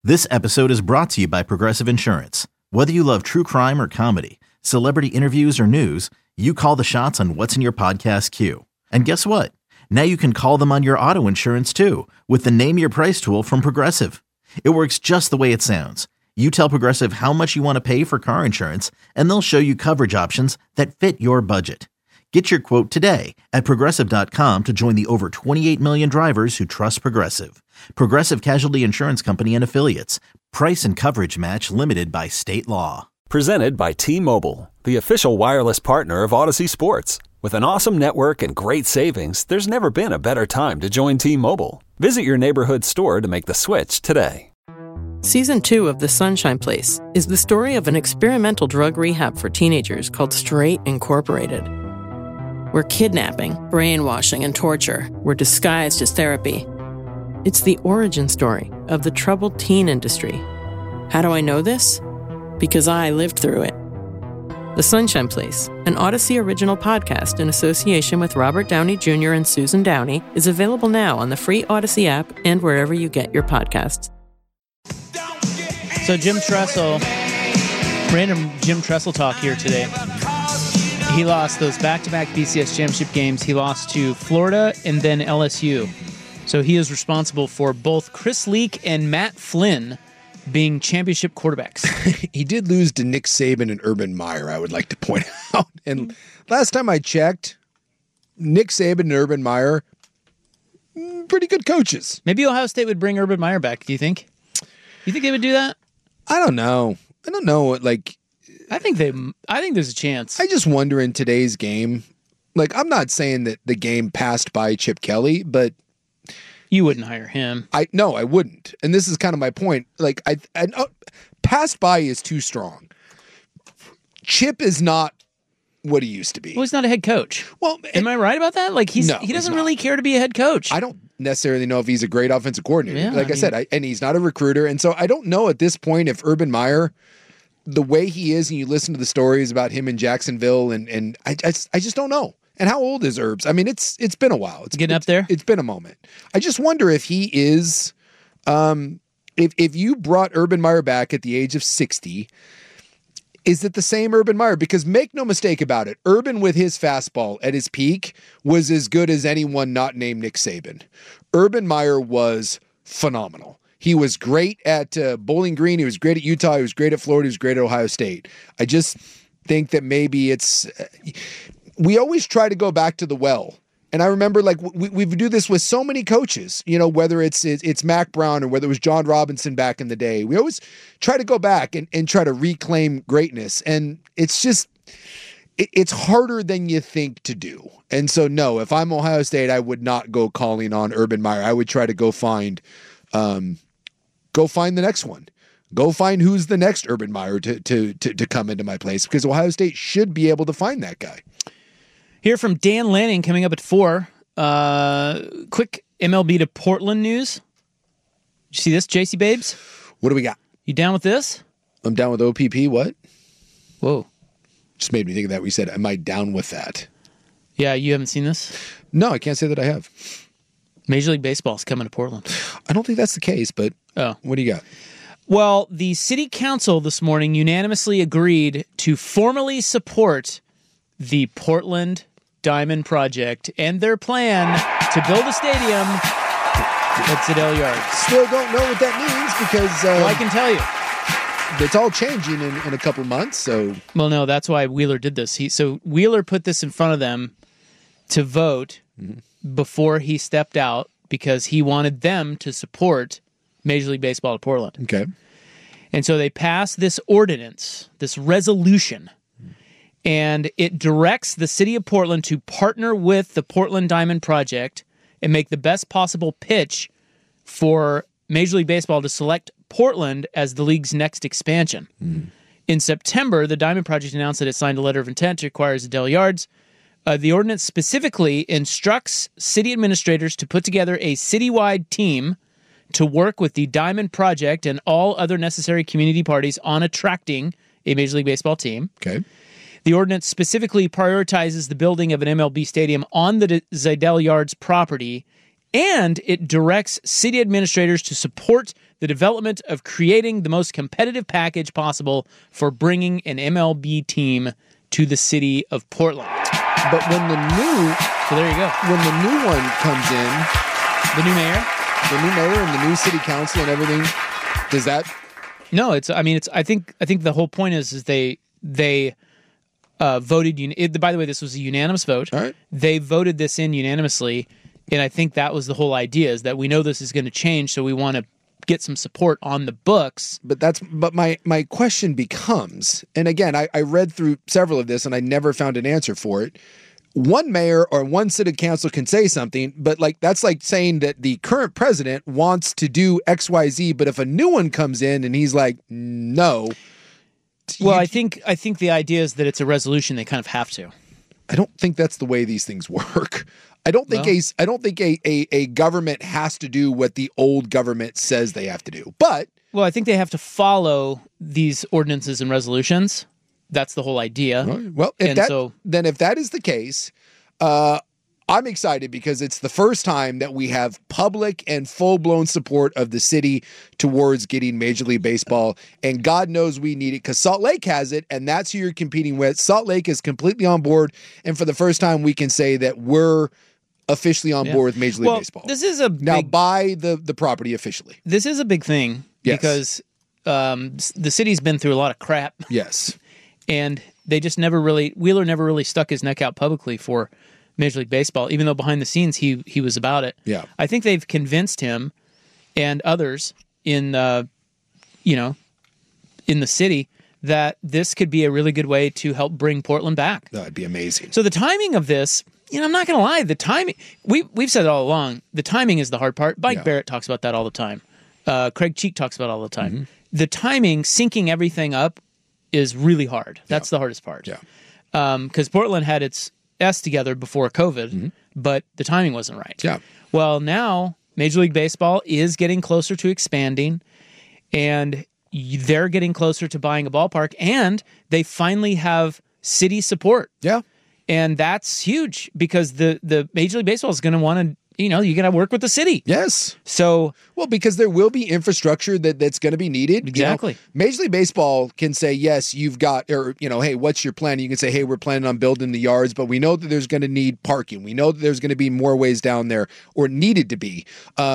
This episode is brought to you by Progressive Insurance. Whether you love true crime or comedy, celebrity interviews or news, you call the shots on what's in your podcast queue. And guess what? Now you can call them on your auto insurance too with the Name Your Price tool from Progressive. It works just the way it sounds. You tell Progressive how much you want to pay for car insurance, and they'll show you coverage options that fit your budget. Get your quote today at Progressive.com to join the over 28 million drivers who trust Progressive. Progressive Casualty Insurance Company and Affiliates. Price and coverage match limited by state law. Presented by T-Mobile, the official wireless partner of Odyssey Sports. With an awesome network and great savings, there's never been a better time to join T-Mobile. Visit your neighborhood store to make the switch today. Season 2 of The Sunshine Place is the story of an experimental drug rehab for teenagers called Straight Incorporated, where kidnapping, brainwashing, and torture were disguised as therapy. It's the origin story of the troubled teen industry. How do I know this? Because I lived through it. The Sunshine Place, an Odyssey original podcast in association with Robert Downey Jr. and Susan Downey, is available now on the free Odyssey app and wherever you get your podcasts. So Jim Tressel, random Jim Tressel talk here today. He lost those back-to-back BCS championship games. He lost to Florida and then LSU. So he is responsible for both Chris Leak and Matt Flynn being championship quarterbacks. He did lose to Nick Saban and Urban Meyer, I would like to point out. And last time I checked, Nick Saban and Urban Meyer, pretty good coaches. Maybe Ohio State would bring Urban Meyer back, do you think? You think they would do that? I don't know. Like, I think there's a chance. I just wonder in today's game, like, I'm not saying that the game passed by Chip Kelly, but you wouldn't hire him. No, I wouldn't. And this is kind of my point. Like, passed by is too strong. Chip is not what he used to be. Well, he's not a head coach. Well, am I right about that? Like, he doesn't really care to be a head coach. I don't necessarily know if he's a great offensive coordinator. Yeah, like I said, and he's not a recruiter. And so I don't know at this point if Urban Meyer, the way he is, and you listen to the stories about him in Jacksonville, and I just don't know. And how old is Herbs? I mean, it's been a while. It's getting up there. It's been a moment. I just wonder if he is, if you brought Urban Meyer back at the age of 60, is it the same Urban Meyer? Because make no mistake about it, Urban with his fastball at his peak was as good as anyone not named Nick Saban. Urban Meyer was phenomenal. He was great at Bowling Green. He was great at Utah. He was great at Florida. He was great at Ohio State. I just think that maybe it's... we always try to go back to the well. And I remember, like, we do this with so many coaches, you know, whether it's Mac Brown or whether it was John Robinson back in the day. We always try to go back and try to reclaim greatness. And it's just, it's harder than you think to do. And so, no, if I'm Ohio State, I would not go calling on Urban Meyer. I would try to go find the next one. Go find who's the next Urban Meyer to come into my place, because Ohio State should be able to find that guy. Hear from Dan Lanning coming up at 4. Quick MLB to Portland news. Did you see this, JC Babes? What do we got? You down with this? I'm down with OPP. What? Whoa. Just made me think of that. We said, am I down with that? Yeah, you haven't seen this? No, I can't say that I have. Major League Baseball is coming to Portland. I don't think that's the case, but what do you got? Well, the city council this morning unanimously agreed to formally support the Portland Diamond Project and their plan to build a stadium at Zedell Yards. Still don't know what that means because... well, I can tell you. It's all changing in a couple months, so... Well, no, that's why Wheeler did this. So Wheeler put this in front of them to vote before he stepped out because he wanted them to support Major League Baseball at Portland. Okay. And so they passed this ordinance, this resolution, and it directs the city of Portland to partner with the Portland Diamond Project and make the best possible pitch for Major League Baseball to select Portland as the league's next expansion. In September, the Diamond Project announced that it signed a letter of intent to acquire Zedell Yards. The ordinance specifically instructs city administrators to put together a citywide team to work with the Diamond Project and all other necessary community parties on attracting a Major League Baseball team. Okay. The ordinance specifically prioritizes the building of an MLB stadium on the Zedell Yards property And it directs city administrators to support the development of creating the most competitive package possible for bringing an MLB team to the city of Portland. But when So there you go. when the new one comes in, The new mayor? the new mayor and the new city council and everything, does that? No, I think the whole point is they voted. By the way, this was a unanimous vote. All right. They voted this in unanimously, and I think that was the whole idea: is that we know this is going to change, so we want to get some support on the books. But my question becomes, and again, I read through several of this and I never found an answer for it. One mayor or one city council can say something, but that's like saying that the current president wants to do XYZ, but if a new one comes in and he's like, no. Well, I think the idea is that it's a resolution. They kind of have to. I don't think that's the way these things work. I don't think a government has to do what the old government says they have to do. But I think they have to follow these ordinances and resolutions. That's the whole idea. well, if that is the case, I'm excited because it's the first time that we have public and full-blown support of the city towards getting Major League Baseball. And God knows we need it because Salt Lake has it, and that's who you're competing with. Salt Lake is completely on board, and for the first time, we can say that we're officially on board with Major League Baseball. This is now buy the property officially. This is a big thing because the city's been through a lot of crap. Yes. And they just Wheeler never really stuck his neck out publicly for Major League Baseball, even though behind the scenes he was about it. Yeah. I think they've convinced him and others in the city that this could be a really good way to help bring Portland back. That'd be amazing. So the timing of this, I'm not going to lie, the timing, we've said it all along, the timing is the hard part. Mike Barrett talks about that all the time. Craig Cheek talks about it all the time. Mm-hmm. The timing, syncing everything up, is really hard. That's the hardest part. Yeah. Because Portland had its S together before COVID, but the timing wasn't right. Yeah. Well, now Major League Baseball is getting closer to expanding, and they're getting closer to buying a ballpark, and they finally have city support. Yeah. And that's huge because the Major League Baseball is going to want to, you got to work with the city. Yes. So, because there will be infrastructure that's going to be needed. Exactly. Major League Baseball can say, yes, you've got, or, hey, what's your plan? You can say, hey, we're planning on building the yards, but we know that there's going to need parking. We know that there's going to be more ways down there or needed to be.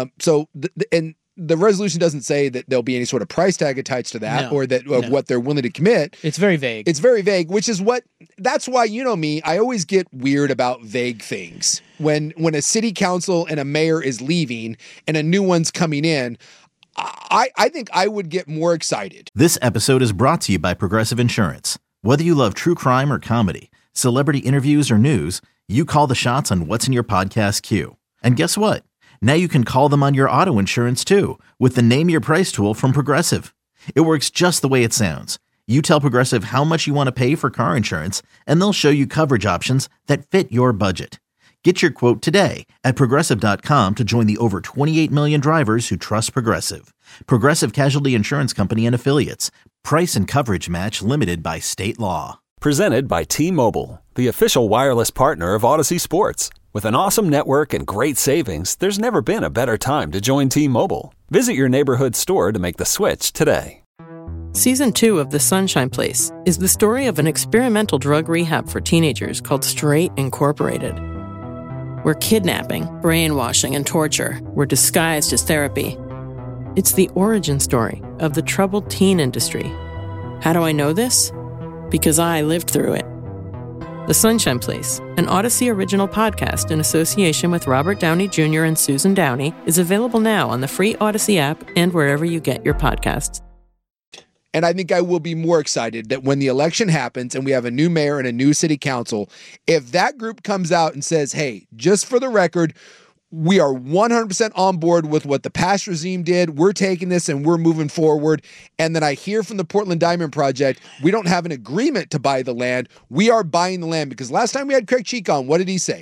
And the resolution doesn't say that there'll be any sort of price tag attached to that or that what they're willing to commit. It's very vague. It's very vague, that's why, me, I always get weird about vague things. When a city council and a mayor is leaving and a new one's coming in, I think I would get more excited. This episode is brought to you by Progressive Insurance. Whether you love true crime or comedy, celebrity interviews or news, you call the shots on what's in your podcast queue. And guess what? Now you can call them on your auto insurance too with the Name Your Price tool from Progressive. It works just the way it sounds. You tell Progressive how much you want to pay for car insurance, and they'll show you coverage options that fit your budget. Get your quote today at Progressive.com to join the over 28 million drivers who trust Progressive. Progressive Casualty Insurance Company and Affiliates. Price and coverage match limited by state law. Presented by T-Mobile, the official wireless partner of Odyssey Sports. With an awesome network and great savings, there's never been a better time to join T-Mobile. Visit your neighborhood store to make the switch today. Season 2 of The Sunshine Place is the story of an experimental drug rehab for teenagers called Straight Incorporated, where kidnapping, brainwashing, and torture were disguised as therapy. It's the origin story of the troubled teen industry. How do I know this? Because I lived through it. The Sunshine Place, an Odyssey original podcast in association with Robert Downey Jr. and Susan Downey, is available now on the free Odyssey app and wherever you get your podcasts. And I think I will be more excited that when the election happens and we have a new mayor and a new city council, if that group comes out and says, hey, just for the record, we are 100% on board with what the past regime did. We're taking this and we're moving forward. And then I hear from the Portland Diamond Project, we don't have an agreement to buy the land. We are buying the land because last time we had Craig Cheek on, what did he say?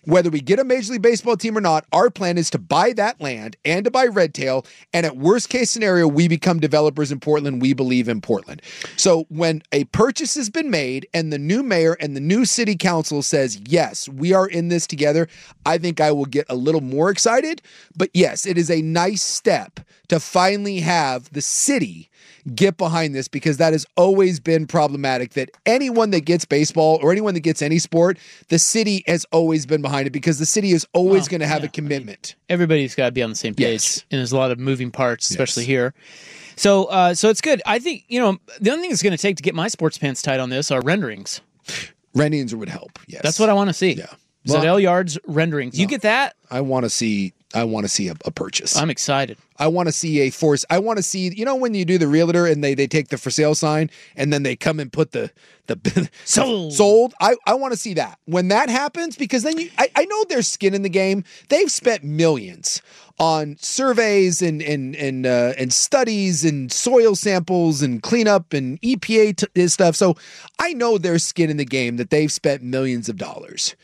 Whether we get a Major League Baseball team or not, our plan is to buy that land and to buy Redtail. And at worst case scenario, we become developers in Portland. We believe in Portland. So when a purchase has been made and the new mayor and the new city council says, yes, we are in this together, I think I will get a little more excited. But yes, it is a nice step to finally have the city get behind this, because that has always been problematic, that anyone that gets baseball or anyone that gets any sport, the city has always been behind it, because the city is always going to have a commitment. Everybody's got to be on the same page. Yes. And there's a lot of moving parts, especially here. So it's good. I think, the only thing it's going to take to get my sports pants tight on this are renderings. Renderings would help. Yes. That's what I want to see. Yeah. Zadell Yards renderings. You get that? I want to see a purchase. I'm excited. I want to see a force. I want to see, when you do the realtor and they take the for sale sign and then they come and put the sold. I want to see that. When that happens, because then I know there's skin in the game. They've spent millions on surveys and studies and soil samples and cleanup and EPA stuff. So I know there's skin in the game, that they've spent millions of dollars.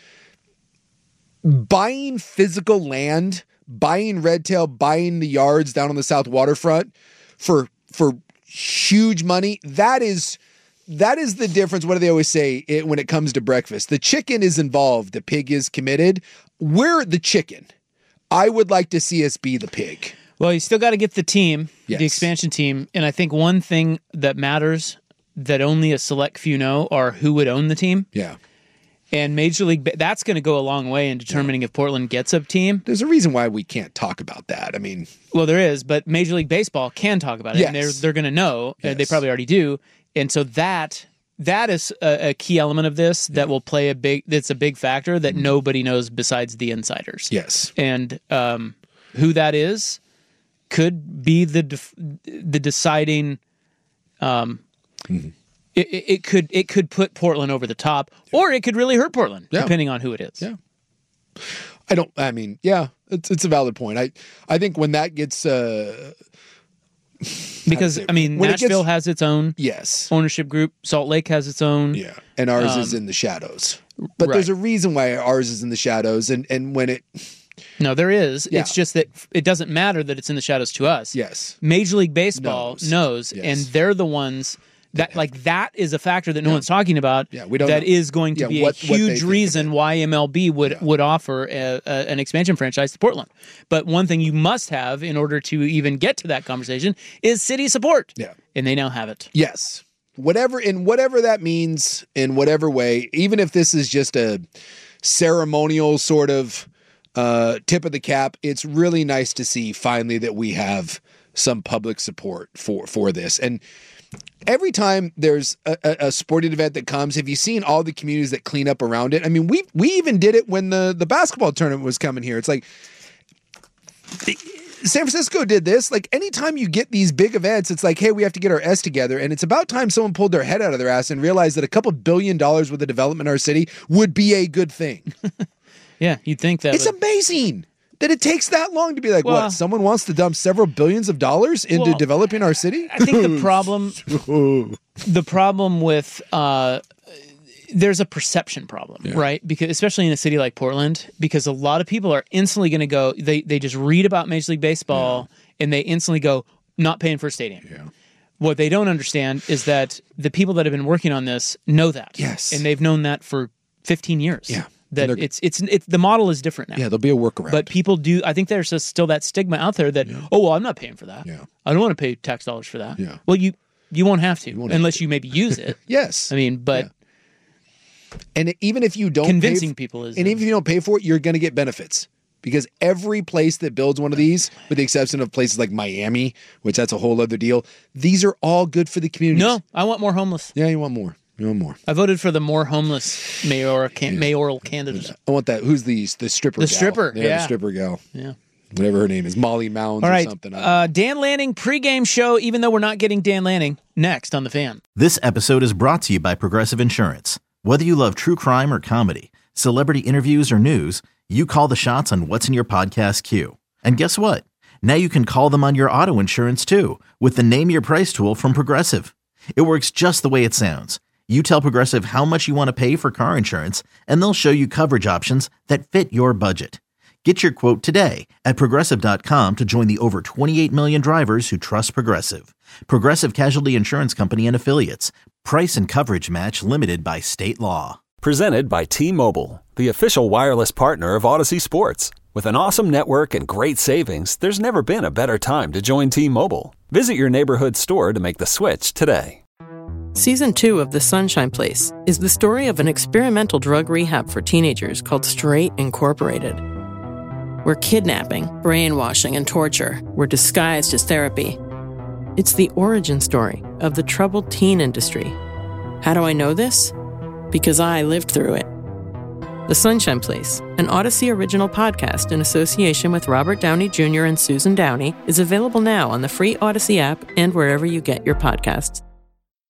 Buying physical land, buying Redtail, buying the yards down on the South Waterfront for huge money, that is the difference. What do they always say when it comes to breakfast? The chicken is involved. The pig is committed. We're the chicken. I would like to see us be the pig. Well, you still got to get the team, Yes. the expansion team. And I think one thing that matters that only a select few know are who would own the team. Yeah. And Major League, that's going to go a long way in determining if Portland gets a team. There's a reason why we can't talk about that. I mean, well, there is, but Major League Baseball can talk about it, Yes. and they're going to know. Yes. They probably already do, and so that is a key element of this that will play that's a big factor that nobody knows besides the insiders. yes. And who that is could be the deciding. It could put Portland over the top, or it could really hurt Portland, depending on who it is. Yeah. It's a valid point. I think when that gets because Nashville has its own ownership group, Salt Lake has its own, and ours is in the shadows. But right. there's a reason why ours is in the shadows, and when it no, there is. Yeah. It's just that it doesn't matter that it's in the shadows to us. Yes. Major League Baseball knows, Yes. and they're the ones. That is a factor that no one's talking about. Yeah, we don't that know. Is going to be what a they huge think of reason why MLB would offer an expansion franchise to Portland. But one thing you must have in order to even get to that conversation is city support. Yeah. And they now have it. Yes. Whatever that means, in whatever way, even if this is just a ceremonial sort of tip of the cap, it's really nice to see finally that we have some public support for this. And every time there's a sporting event that comes, have you seen all the communities that clean up around it? I mean, we even did it when the basketball tournament was coming here. It's like San Francisco did this. Like, anytime you get these big events, it's like, hey, we have to get our S together. And it's about time someone pulled their head out of their ass and realized that a couple $1 billion worth of development in our city would be a good thing. Yeah, you'd think that. It's amazing that it takes that long to be like, what? Someone wants to dump several billions of dollars into developing our city? I think the problem with there's a perception problem, right? Because especially in a city like Portland, because a lot of people are instantly going to go, they just read about Major League Baseball and they instantly go, not paying for a stadium. Yeah. What they don't understand is that the people that have been working on this know that. Yes. And they've known that for 15 years. Yeah. That it's the model is different now. Yeah, there'll be a workaround. But people do. I think there's still that stigma out there that I'm not paying for that. Yeah. I don't want to pay tax dollars for that. Yeah. Well, you won't have to unless you maybe use it. Yes. I mean, but and even if you don't convincing people is, and even if you don't pay for it, you're going to get benefits, because every place that builds one of these, with the exception of places like Miami, which that's a whole other deal, these are all good for the community. No, I want more homeless. Yeah, you want more. You want more. I voted for the more homeless mayoral candidate. I want that. Who's the stripper? The gal? stripper. Yeah, the stripper gal. Yeah. Whatever her name is, Molly Mounds all right. or something. Dan Lanning pregame show, even though we're not getting Dan Lanning, next on The Fan. This episode is brought to you by Progressive Insurance. Whether you love true crime or comedy, celebrity interviews or news, you call the shots on what's in your podcast queue. And guess what? Now you can call them on your auto insurance too with the Name Your Price tool from Progressive. It works just the way it sounds. You tell Progressive how much you want to pay for car insurance, and they'll show you coverage options that fit your budget. Get your quote today at Progressive.com to join the over 28 million drivers who trust Progressive. Progressive Casualty Insurance Company and Affiliates. Price and coverage match limited by state law. Presented by T-Mobile, the official wireless partner of Odyssey Sports. With an awesome network and great savings, there's never been a better time to join T-Mobile. Visit your neighborhood store to make the switch today. Season 2 of The Sunshine Place is the story of an experimental drug rehab for teenagers called Straight Incorporated, where kidnapping, brainwashing, and torture were disguised as therapy. It's the origin story of the troubled teen industry. How do I know this? Because I lived through it. The Sunshine Place, an Odyssey original podcast in association with Robert Downey Jr. and Susan Downey, is available now on the free Odyssey app and wherever you get your podcasts.